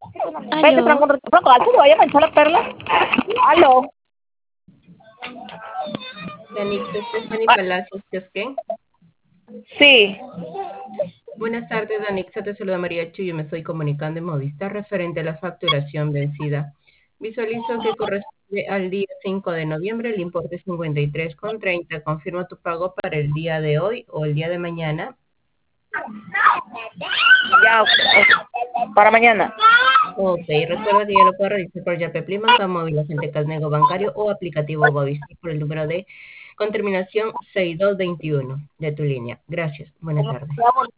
Vete, Aló, Franco, Franco, ¿a qué voy a manchar la perla? Aló. Yanix, Stephanie Ah, Palacios, ¿qué es qué? sí. Buenas tardes, Danixa, te saluda María Chu, yo me estoy comunicando en Movistar referente a la facturación vencida. Visualizo que corresponde al día 5 de noviembre, el importe es 53,30. Confirmo tu pago para el día de hoy o el día de mañana. Ya, para mañana. Ok, recuerda que ya lo puedes realizar por Yape Plimas, móvil, agente Casnego Bancario o aplicativo Movistar por el número de con terminación 6221 de tu línea. Gracias, buena tarde.